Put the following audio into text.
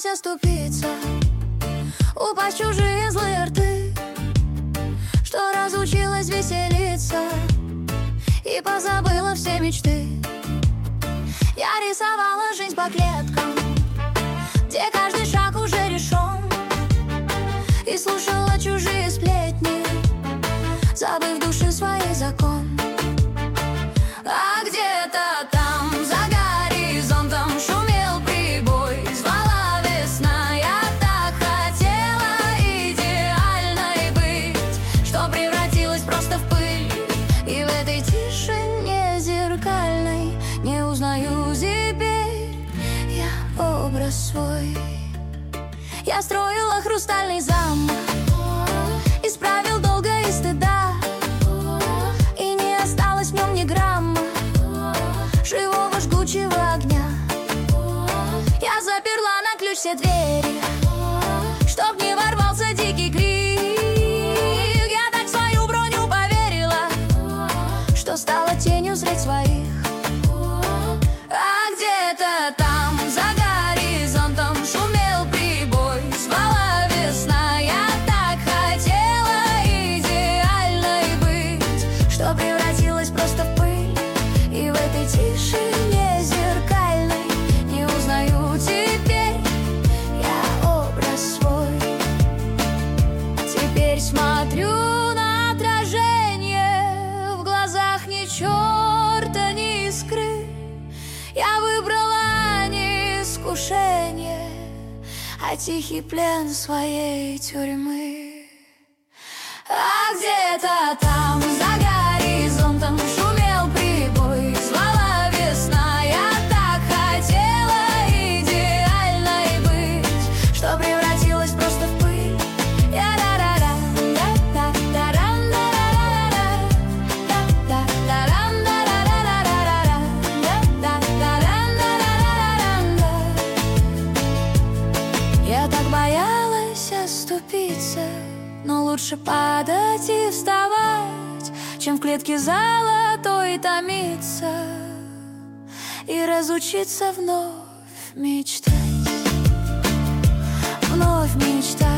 оступиться, упасть в чужие злые рты, что разучилась веселиться и позабыла все мечты. Я рисовала жизнь по клеткам, где каждый шаг уже решен, и слушала чужие сплетни, забыв в душе своей закон. А где-то там, за горизонтом, шумел прибой, звала весна. Я так хотела идеальной быть, что превратилась просто в пыль. И в этой тишине зеркальной не узнаю теперь я образ свой. Я строила хрустальный замок из правил долга и стыда, и не осталось в нем ни грамма живого жгучего огня. Я заперла на ключ все двери, чтоб не ворвался дикий крик. Я так в свою броню поверила, что стала тенью зреть своих. А где-то там, за горизонтом, шумел прибой, звала весна. Я так хотела идеальной быть, что превратилась просто в пыль. И в этой тишине зеркальной не узнаю теперь я образ свой. Теперь смотрю на отражение, в глазах ни черта, ни искры. Я выбрала не искушение, а тихий плен своей тюрьмы. А где-то там, за горизонтом, шумел прибой, звала весна. Я так хотела идеальной быть, что превратилась просто в пыль. Я так боялась оступиться, но лучше падать и вставать, чем в клетке золотой томиться и разучиться вновь мечтать, вновь мечтать.